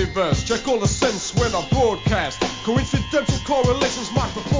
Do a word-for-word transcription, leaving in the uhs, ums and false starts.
multiverse. Check all the sense when I broadcast. Coincidental correlations mark the